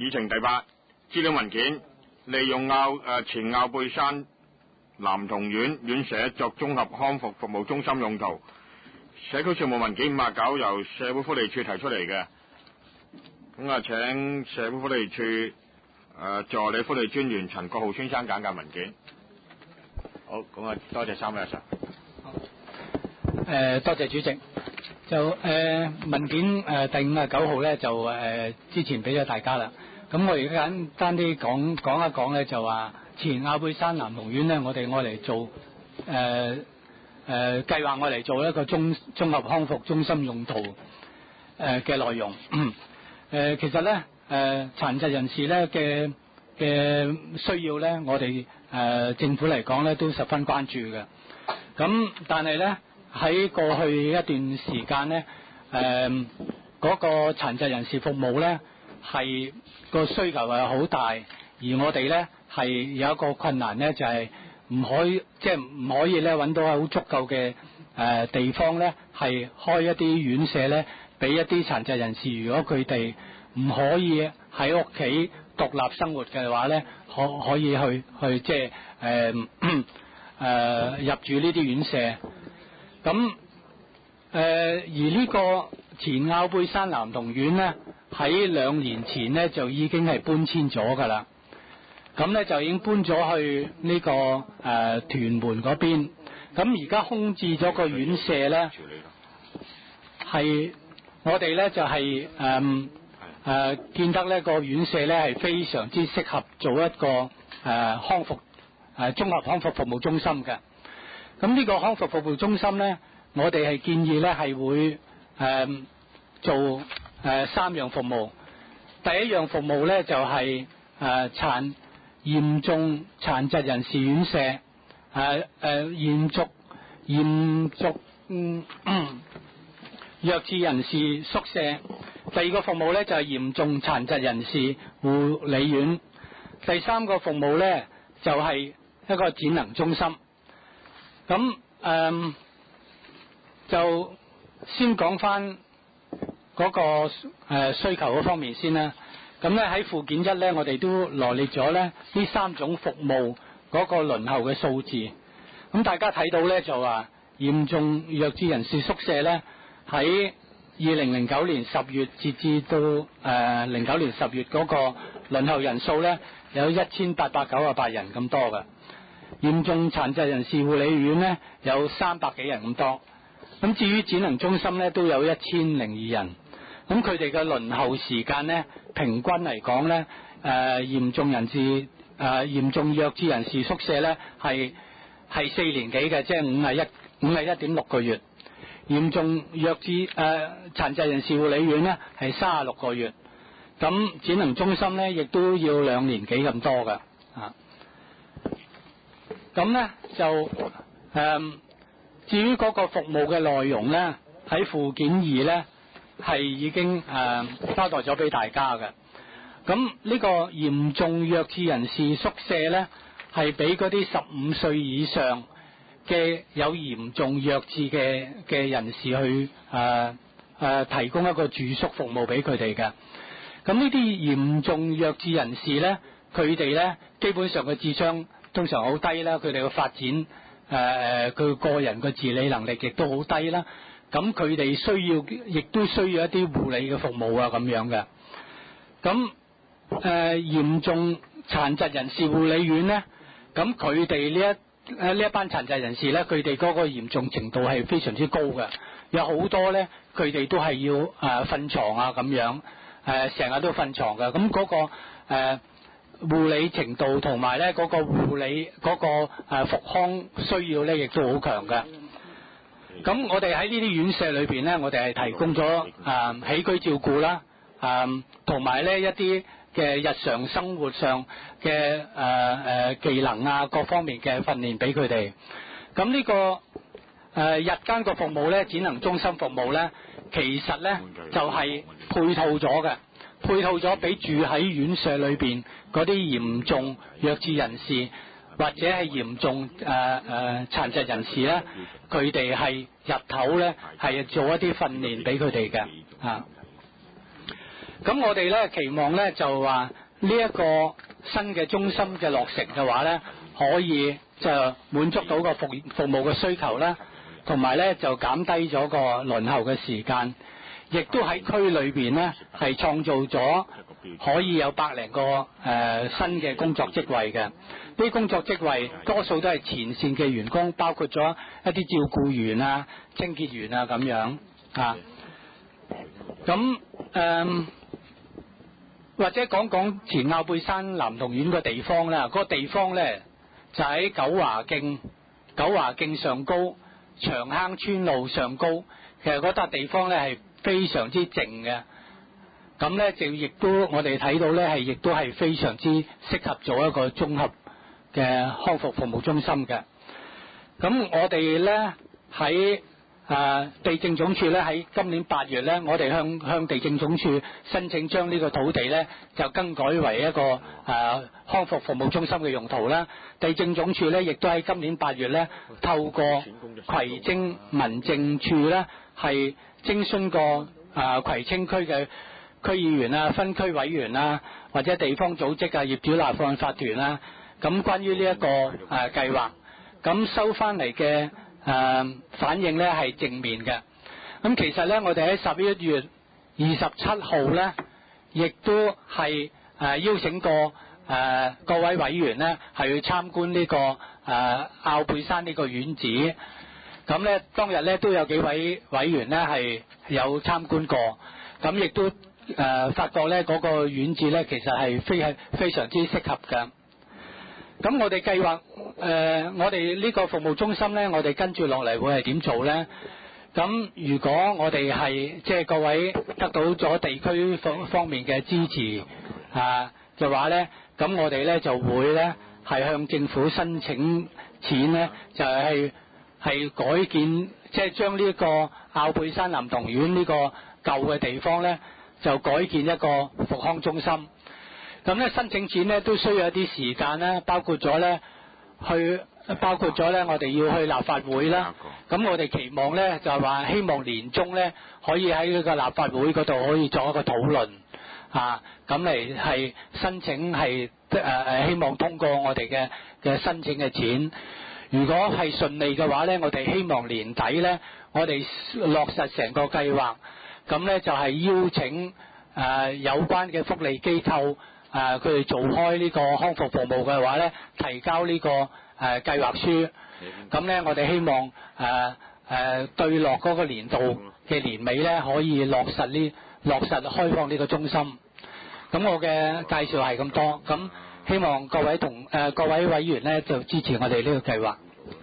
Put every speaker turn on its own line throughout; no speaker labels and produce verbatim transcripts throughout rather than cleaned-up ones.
議程第八資料文件，利用坳誒前坳背山南同苑院舍作綜合康復服務中心用途。社區事務文件五十九由社會福利署提出嚟嘅，咁啊請社會福利署誒、呃、助理福利專員陳國浩先生簡介文件。好，咁啊多謝三位阿 Sir。
誒、呃、多謝主席。就誒、呃、文件誒、呃、第五十九號咧就誒、呃、之前俾咗大家啦。咁我而家簡單啲講講一講咧，就話前坳背山南同苑咧，我哋愛嚟做誒誒計劃，愛嚟做一個綜綜合康復中心用途誒嘅內容。誒、呃、其實咧誒、呃、殘疾人士咧嘅嘅需要咧，我哋誒、呃、政府嚟講咧都十分關注嘅。咁但係咧喺過去一段時間咧，誒、呃、嗰個殘疾人士服務咧係個需求係好大，而我哋咧係有一個困難咧，就係、是、唔可以即係唔可以咧揾到好足夠嘅誒、呃、地方咧，係開一啲院舍咧，俾一啲殘疾人士，如果佢哋唔可以喺屋企獨立生活嘅話咧，可可以去去即係誒誒入住呢啲院舍。咁誒、呃、而呢個前坳背山南同苑咧，喺兩年前咧就已經係搬遷咗噶啦。咁咧就已經搬咗去呢、這個誒、呃、屯門嗰邊。咁而家空置咗個院舍咧，係我哋咧就係誒誒見得呢個院舍咧係非常之適合做一個誒、呃、康復誒綜合康復服務中心嘅。咁呢個康復服務中心咧，我哋係建議咧係會誒、呃、做誒、呃、三樣服務。第一樣服務咧就係誒殘嚴重殘疾人士院舍，誒誒嚴重嚴重嗯弱智人士宿舍。第二個服務咧就係嚴重殘疾人士護理院。第三個服務咧就係一個展能中心。咁誒、呃、就先講翻嗰個誒、呃、需求嗰方面先啦。咁咧喺附件一咧，我哋都羅列咗咧呢三種服務嗰個輪候嘅數字。咁大家睇到咧就話嚴重弱智人士宿舍咧喺二零零九年十月截至到誒零九年十月嗰個輪候人數咧有一千八百九十八人咁多嘅。嚴重殘疾人士護理院咧有三百幾人咁多。咁至於展能中心咧都有一千零二人。咁佢哋嘅輪候時間咧，平均嚟講咧，誒、呃、嚴重人士誒、呃、嚴重弱智人士宿舍咧係係四年幾嘅，即係五係一五係一點六個月。嚴重弱智誒殘疾人士護理院咧係三十六個月。咁展能中心咧亦都要兩年幾咁多㗎。啊，咁咧就誒、呃、至於嗰個服務嘅內容咧，喺附件二咧。係已經誒、呃、交代咗俾大家嘅。咁呢個嚴重弱智人士宿舍呢，係俾嗰啲十五歲以上嘅有嚴重弱智嘅嘅人士去誒誒、呃呃、提供一個住宿服務俾佢哋嘅。咁呢啲嚴重弱智人士呢，佢哋呢基本上嘅智商通常好低啦，佢哋嘅發展誒誒佢個人嘅自理能力亦都好低啦。咁佢哋需要，亦都需要一啲護理嘅服務啊，咁樣嘅。咁誒嚴重殘疾人士護理院咧，咁佢哋呢一誒呢一班殘疾人士咧，佢哋嗰個嚴重程度係非常之高嘅，有好多咧，佢哋都係要誒瞓床啊咁樣，誒成日都瞓床嘅。咁嗰個誒護理程度同埋咧嗰個護理嗰個誒復康需要咧，亦都好強嘅。咁我哋喺呢啲院舍裏邊咧，我哋係提供咗誒、呃、起居照顧啦，誒同埋咧一啲嘅日常生活上嘅誒誒技能啊，各方面嘅訓練俾佢哋。咁呢、這個誒、呃、日間個服務咧，展能中心服務咧，其實咧就係、是、配套咗嘅，配套咗俾住喺院舍裏邊嗰啲嚴重弱智人士。或者係嚴重誒誒殘疾人士咧，佢哋係日頭咧係做一啲訓練俾佢哋嘅啊。 咁我哋咧期望咧就話呢一個新嘅中心嘅落成嘅話咧，可以就滿足到個服服務嘅需求啦，同埋咧就減低咗個輪候嘅時間，亦都喺區裏邊咧係創造咗可以有百零個誒、呃、新嘅工作職位嘅。呢啲工作職位多數都係前線嘅員工，包括咗一啲照顧員啊、清潔員啊咁樣啊。咁誒、呃、或者講講前坳背山南同苑個地方啦，嗰、那個地方咧就喺九華徑九華徑上高長坑村路上高，其實嗰笪地方咧係非常之靜嘅。咁咧就亦都我哋睇到咧係亦都係非常之適合做一個綜合嘅康復服務中心嘅。咁我哋咧喺誒地政總署咧喺今年八月咧，我哋向向地政總署申請將呢個土地咧就更改為一個誒、呃、康復服務中心嘅用途啦。地政總署咧亦都喺今年八月咧透過葵青民政處咧係徵詢過誒葵青區嘅區議員啊、分區委員啊，或者地方組織啊、業主立案法團啊，咁關於呢一個誒計劃，咁收翻嚟嘅誒反應咧係正面嘅。咁其實咧，我哋喺十一月二十七號咧，亦都係誒邀請過誒、呃、各位委員咧係去參觀呢、這個誒坳背山呢個院址。咁咧當日咧都有幾位委員咧係有參觀過，咁亦都。誒、呃、發覺咧嗰、那個院址咧其實係非係非常之適合嘅。咁我哋計劃誒我哋呢個服務中心咧，我哋跟住落嚟會係點做咧？咁如果我哋係即係各位得到咗地區方方面嘅支持啊嘅話咧，咁我哋咧就會咧係向政府申請錢咧，就係係改建，即係將呢個坳背山南同苑呢個舊嘅地方咧。就改建一個復康中心，咁咧申請錢咧都需要一啲時間啦，包括咗咧去，包括咗咧我哋要去立法會啦。咁我哋期望咧就係話希望年中咧可以喺呢個立法會嗰度可以作一個討論啊，咁嚟係申請係誒誒希望通過我哋嘅嘅申請嘅錢。如果係順利嘅話咧，我哋希望年底咧我哋落實成個計劃。咁咧就係邀請誒、呃、有關嘅福利機構誒佢哋做開呢個康復服務嘅話咧，提交呢、這個誒、呃、計劃書。咁咧我哋希望誒誒、呃呃、對落嗰個年度嘅年尾咧，可以落實呢落實開放呢個中心。咁我嘅介紹係咁多，咁希望各位同誒、呃、各位委員咧就支持我哋呢個計劃。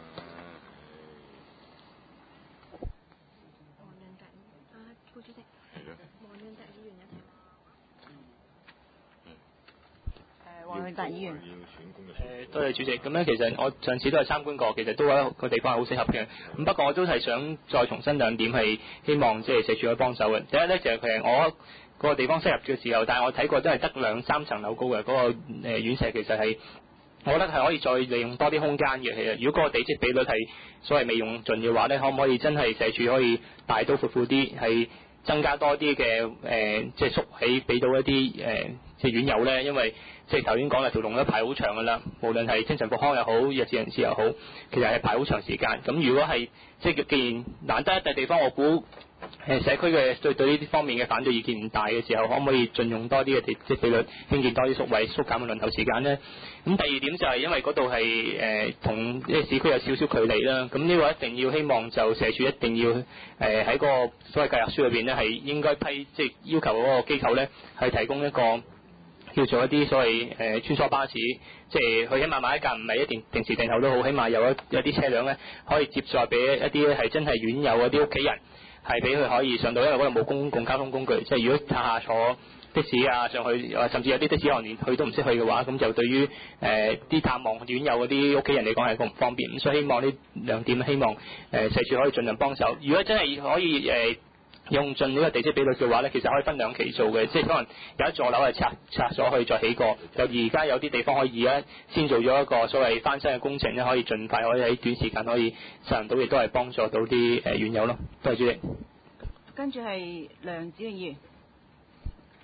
黃永達議員，
誒多謝主席。咁咧，其實我上次都係參觀過，其實都有一個地方係好適合嘅。咁不過我都係想再重申兩點，係希望即係社署可以幫手嘅。第一咧就係、是、其實我嗰個地方適合嘅時候，但係我睇過都係得兩三層樓高嘅嗰、那個誒院舍，其實係我覺得係可以再利用多啲空間嘅。其實如果嗰個地積比率係所謂未用盡嘅話咧，可唔可以真係社署可以大刀闊斧啲，係增加多啲嘅誒，即係縮起俾到一啲誒、呃、即係院友咧，因為即係頭先講啦，條龍都排好長噶啦，無論係精神復康又好，弱智人士又好，其實係排好長時間。咁如果係即係既然難得一笪地方，我估誒社區嘅對對呢啲方面嘅反對意見唔大嘅時候，可唔可以盡用多啲嘅地積比率，興建多啲宿位，縮減嘅輪候時間咧？咁第二點就係因為嗰度係誒同呢個市區有少少距離啦，咁呢個一定要希望就社署一定要誒喺、呃、個所謂計劃書裏邊咧係應該批即係要求嗰個機構咧係提供一個。叫做一啲所謂誒、呃、穿梭巴士，即係佢起碼買一架唔係一定定時定候都好，起碼有一有啲車輛咧可以接載俾一啲係真係院友嗰啲屋企人，係俾佢可以上到，因為嗰度冇公共交通工具，即係如果下下坐的士啊上去，甚至有啲的士可能連去都唔識去嘅話，咁就對於誒啲、呃、探望院友嗰啲屋企人嚟講係個唔方便。咁所以希望呢兩點，希望誒、呃、社署可以盡量幫手。如果真係可以誒。呃用盡呢個地積比率嘅話咧，其實可以分兩期做嘅，即係可能有一座樓係拆拆咗去再起過，就而家有啲地方可以而家先做咗一個所謂翻新嘅工程咧，可以盡快可以喺短時間可以實行到，亦都係幫助到啲誒院友咯。多謝主席。
跟住係梁子嘅議員。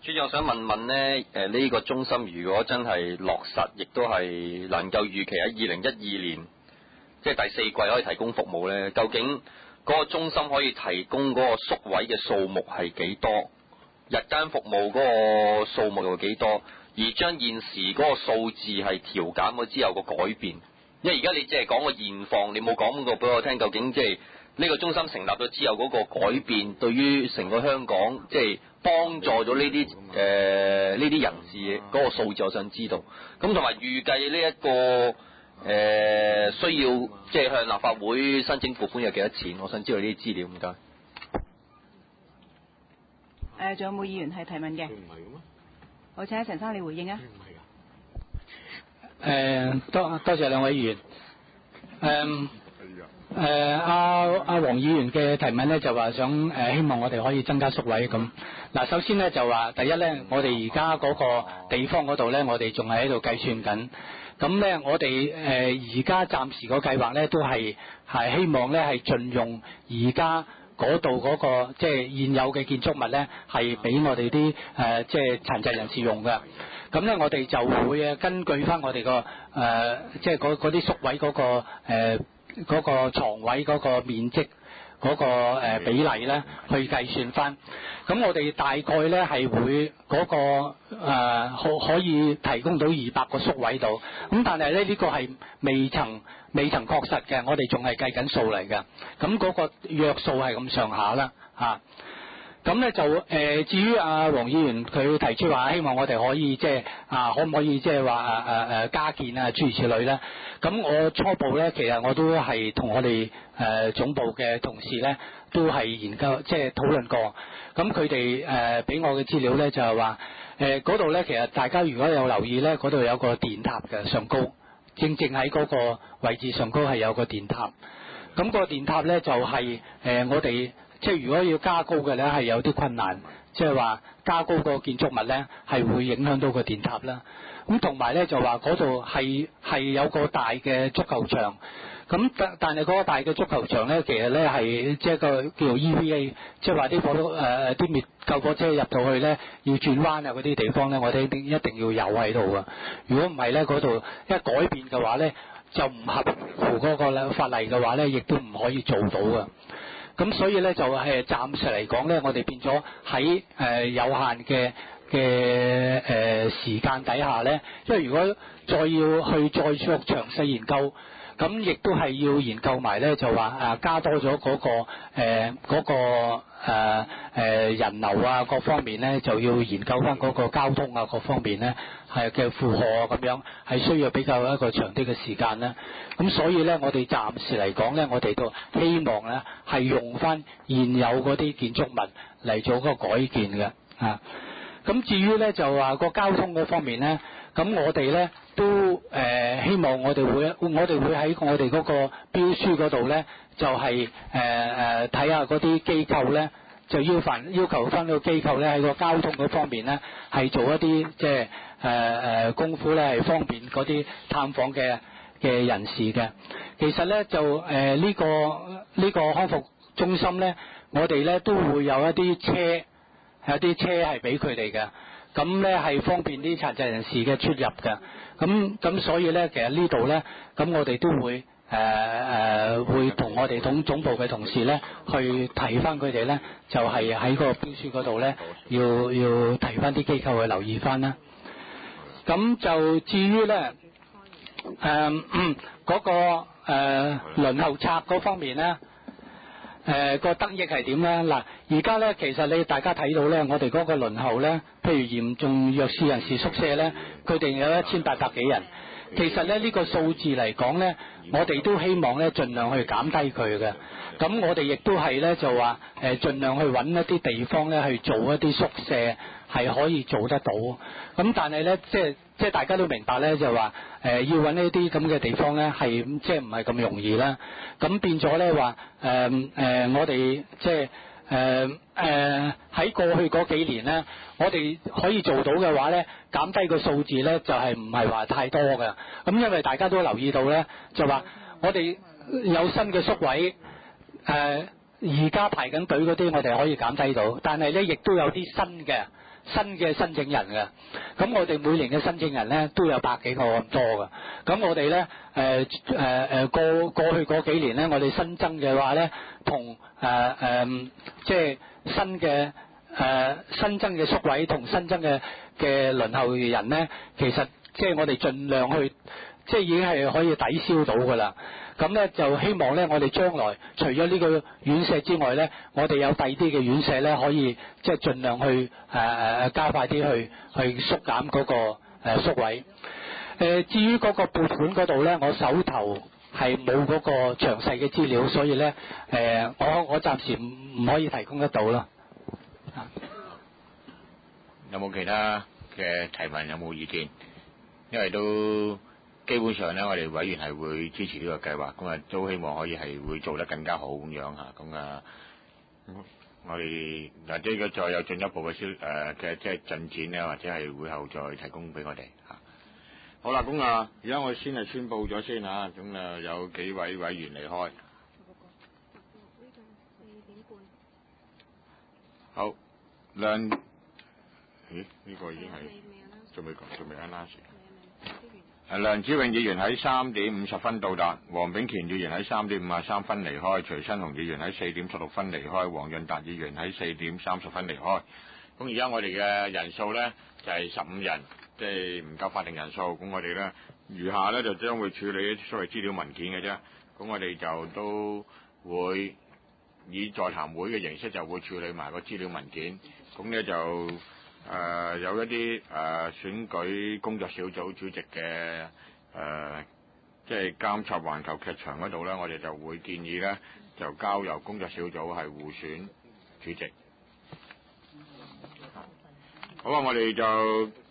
主席，我想問問咧，誒、呢、個中心如果真係落實，亦都係能夠預期喺二零一二年，即係第四季可以提供服務咧，究竟嗰個中心可以提供嗰個宿位嘅數目係幾多？日間服務嗰個數目又幾多？而將現時嗰個數字係調減咗之後個改變，因為而家你只係講個現況，你冇講過俾我聽，究竟即係呢個中心成立咗之後嗰個改變，對於成個香港即係幫助咗呢啲誒呢啲人士嗰個數字，我想知道。咁同埋預計呢、這、一個誒、呃、需要即係向立法會申請撥款有幾多錢？我想知道呢啲資料，唔該。
誒，仲有冇議員係提問嘅？唔係嘅咩？我請陳生你回應啊。
誒、呃，多多謝兩位議員。誒誒，阿阿黃議員嘅提問咧，就話想誒、呃、希望我哋可以增加宿位咁。嗱，首先咧就話第一咧，我哋而家嗰個地方嗰度咧，我哋仲係喺度計算緊。咁咧，我哋誒而家暫時個計劃咧，都係係希望咧係盡用而家嗰度嗰個即係現有嘅建築物咧，係俾我哋啲誒即係殘疾人士用嘅。咁咧，我哋就會根據翻我哋個誒即係嗰嗰啲宿位嗰個誒嗰個牀位嗰個面積嗰個誒比例咧，去計算翻。咁我哋大概咧係會嗰個誒可可以提供到二百個宿位度。咁但係咧呢個係未曾未曾確實嘅，我哋仲係計緊數嚟嘅。咁嗰個約數係咁上下啦嚇。咁咧就誒、呃，至於阿黃議員佢提出話，希望我哋可以即係啊，可唔可以即係話誒誒誒加建啊諸如此類咧？咁我初步咧，其實我都係同我哋誒、呃、總部嘅同事咧，都係研究即係討論過。咁佢哋誒俾我嘅資料咧，就係話誒嗰度咧，其實大家如果有留意咧，嗰度有個電塔嘅上高，正正喺嗰個位置上高係有個電塔。咁、個電塔咧就係、是、誒、呃、我哋。即係如果要加高嘅咧，係有啲困難，即係話加高個建築物咧，係會影響到個電塔啦。咁同埋咧就話嗰度係係有個大嘅足球場，咁但但係嗰個大嘅足球場咧，其實咧係即係個叫做 E V A， 即係話啲火誒啲滅救火車入到去咧，要轉彎啊嗰啲地方咧，我哋一定一定要有喺度啊。如果唔係咧，嗰度一改變嘅話咧，就唔合乎嗰個法例嘅話咧，亦都唔可以做到啊。咁所以咧就係暫時嚟講咧，我哋變咗喺誒有限嘅嘅誒時間底下咧，因為如果再要去再作詳細研究，咁亦都係要研究埋咧，就話誒加多咗嗰個誒嗰個誒誒人流啊各方面咧，就要研究翻嗰個交通啊各方面咧係嘅負荷啊咁樣，係需要比較一個長啲嘅時間啦。咁所以咧，我哋暫時嚟講咧，我哋都希望咧係用翻現有嗰啲建築物嚟做嗰個改建嘅啊。咁至於咧就話個交通嗰方面咧，咁我哋咧都誒、呃、希望我哋會我哋會喺我哋嗰個標書嗰度咧，就係誒誒睇下嗰啲機構咧，就要凡要求翻個機構咧喺個交通嗰方面咧，係做一啲即係誒誒功夫咧，係方便嗰啲探訪嘅嘅人士嘅。其實咧就誒呢、呃呢個呢、呢個康復中心咧，我哋咧都會有一啲車。有啲車係俾佢哋嘅，咁咧係方便啲殘疾人士嘅出入嘅，咁咁所以咧，其實呢度咧，咁我哋都會誒誒、呃、會同我哋總總部嘅同事咧，去提翻佢哋咧，就係喺個標書嗰度咧，要要提翻啲機構去留意翻啦。咁就至於咧誒嗰個誒、呃、輪候冊嗰方面咧。誒、呃、個得益係點咧？嗱，而家咧其實你大家睇到咧，我哋嗰個輪候咧，譬如嚴重弱視人士宿舍咧，佢哋有一千八百幾人。其實咧呢、呢個數字嚟講咧，我哋都希望咧盡量去減低佢嘅。咁我哋亦都係咧就話誒、呃、盡量去揾一啲地方咧去做一啲宿舍係可以做得到。咁但係咧即係即係大家都明白咧就話誒、呃、要揾呢啲咁嘅地方咧係即係唔係咁容易啦。咁變咗咧話誒誒我哋即係誒誒喺過去嗰幾年咧，我哋可以做到嘅話咧，減低個數字咧就係唔係話太多嘅。咁因為大家都留意到咧，就話我哋有新嘅宿位。誒而家排緊隊嗰啲，我哋可以減低到，但係咧亦都有啲新嘅新嘅申請人嘅。咁我哋每年嘅申請人咧都有百幾個咁多嘅。咁我哋咧誒誒誒過過去嗰幾年咧，我哋新增嘅話咧，同誒誒即係新嘅誒、呃、新增嘅宿位同新增嘅嘅輪候人咧，其實即係我哋盡量去。即係已經係可以抵消到㗎啦。咁咧就希望咧，我哋將來除咗呢個院舍之外咧，我哋有第二啲嘅院舍咧，可以即係盡量去誒誒、呃、加快啲去去縮減嗰、那個誒、呃、宿位。誒、呃、至於嗰個撥款嗰度咧，我手頭係冇嗰個詳細嘅資料，所以咧誒、呃、我我暫時唔唔可以提供得到咯。
有冇其他嘅提問？有冇意見？因為都。基本上咧，我哋委員係會支持呢個計劃，咁啊都希望可以係會做得更加好咁樣嚇，咁啊，我哋或者如果再有進一步嘅消誒嘅即係進展咧，或者係會後再提供俾我哋嚇。好啦，咁啊，而家我先係宣佈咗先嚇，咁啊有幾位委員離開。好，梁，咦？呢、呢個已經係仲未講，仲未啱啱時。梁子穎議員喺三點五十分到達，黃炳乾議員喺三點五十三分離開，徐新雄議員喺四點十六分離開，黃潤達議員喺四點三十分離開。咁而家我哋嘅人數呢，就係十五人，即係唔夠法定人數。咁我哋呢，餘下呢，就將會處理一啲所謂資料文件嘅啫。咁我哋就都會以座談會嘅形式就會處理埋個資料文件。咁呢就。誒、呃、有一啲誒、呃、選舉工作小組主席嘅誒、呃，即係監察環球劇場嗰度咧，我哋就會建議咧，就交由工作小組係互選主席。好啊，我哋就。